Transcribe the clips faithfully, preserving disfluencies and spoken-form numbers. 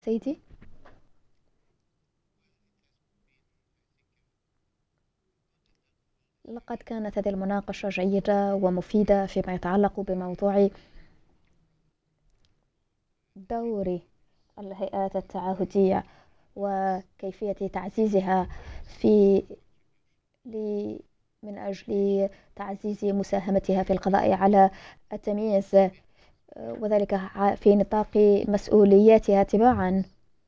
سيدي، لقد كانت هذه المناقشة جيدة ومفيدة فيما يتعلق بموضوع دور الهيئات التعهدية وكيفية تعزيزها في ل- من أجل تعزيز مساهمتها في القضاء على التمييز، وذلك ع- في نطاق مسؤولياتها تباعا.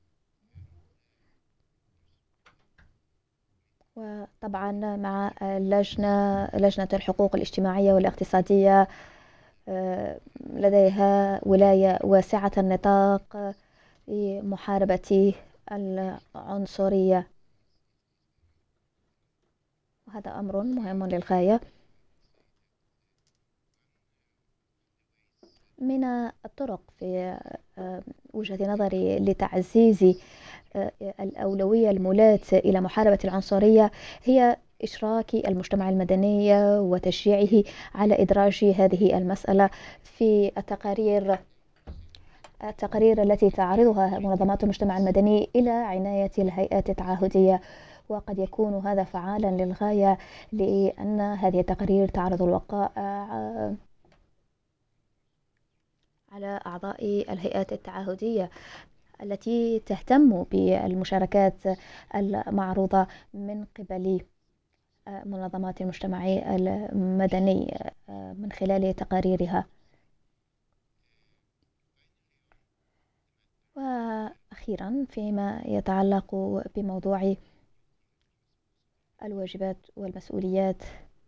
وطبعا مع اللجنة لجنة الحقوق الاجتماعية والاقتصادية، آه، لديها ولاية واسعة النطاق لمحاربة العنصرية، وهذا أمر مهم للغاية. من الطرق في آه، وجهة نظري لتعزيز آه، الأولوية المولاة إلى محاربة العنصرية هي إشراك المجتمع المدني وتشجيعه على إدراج هذه المسألة في التقارير التقارير التي تعرضها منظمات المجتمع المدني إلى عناية الهيئات التعهدية. وقد يكون هذا فعالا للغاية، لأن هذه التقارير تعرض الوقائع على أعضاء الهيئات التعهدية التي تهتم بالمشاركات المعروضة من قبل منظمات المجتمع المدني من خلال تقاريرها. وأخيرا، فيما يتعلق بموضوع الواجبات والمسؤوليات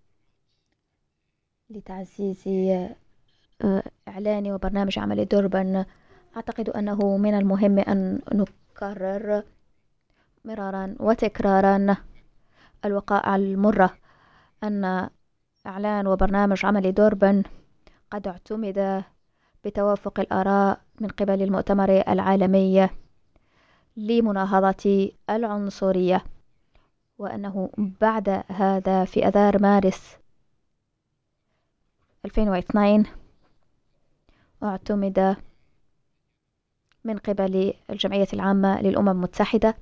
لتعزيز إعلان وبرنامج عمل دوربان، أعتقد أنه من المهم أن نكرر مرارا وتكرارا الوقائع المرة أن إعلان وبرنامج عمل دوربان قد اعتمد بتوافق الآراء من قبل المؤتمر العالمي لمناهضة العنصرية، وأنه بعد هذا في أذار مارس ألفين واثنين اعتمد من قبل الجمعية العامة للأمم المتحدة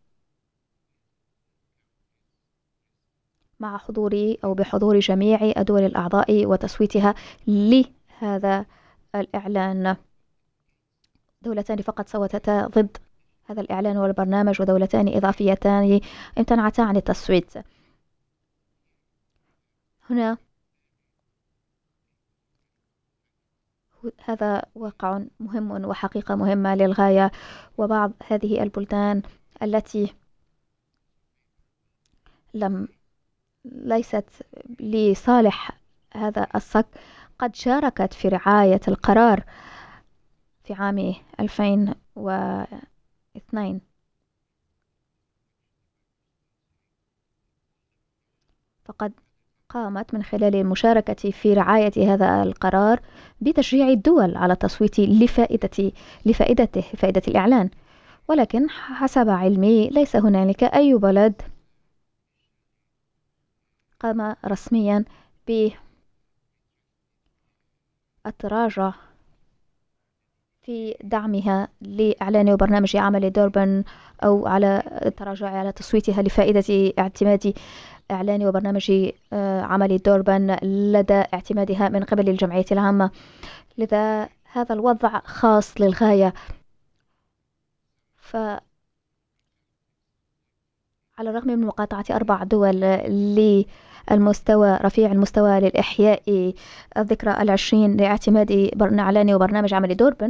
مع حضور أو بحضور جميع الدول الأعضاء وتصويتها لهذا الإعلان. دولتان فقط صوتتا ضد هذا الإعلان والبرنامج، ودولتان إضافيتان امتنعتا عن التصويت. هنا هذا واقع مهم وحقيقة مهمة للغاية، وبعض هذه البلدان التي لم ليست لصالح هذا الصك قد شاركت في رعاية القرار في عام ألفين واثنين، فقد قامت من خلال المشاركة في رعاية هذا القرار بتشجيع الدول على التصويت لفائدة لفائدته فائدة الإعلان. ولكن حسب علمي ليس هنالك أي بلد قام رسميا بالتراجع في دعمها لإعلان برنامج عمل دوربان، أو على التراجع على تصويتها لفائدة اعتماد إعلان وبرنامج عمل دوربان لدى اعتمادها من قبل الجمعية العامة. لذا هذا الوضع خاص للغاية. فعلى الرغم من مقاطعة أربع دول للمستوى رفيع المستوى للإحياء الذكرى العشرين لاعتماد إعلان وبرنامج عمل دوربان،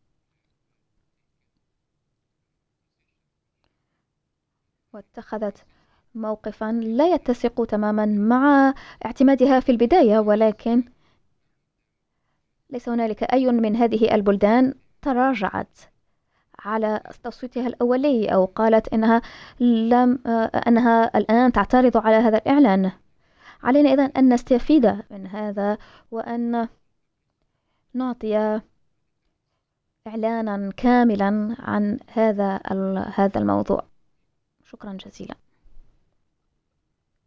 واتخذت موقفا لا يتسق تماما مع اعتمادها في البداية، ولكن ليس هنالك أي من هذه البلدان تراجعت على تصويتها الأولي أو قالت إنها لم أنها الآن تعترض على هذا الإعلان. علينا إذن أن نستفيد من هذا وأن نعطي إعلانا كاملا عن هذا هذا الموضوع. شكرا جزيلا.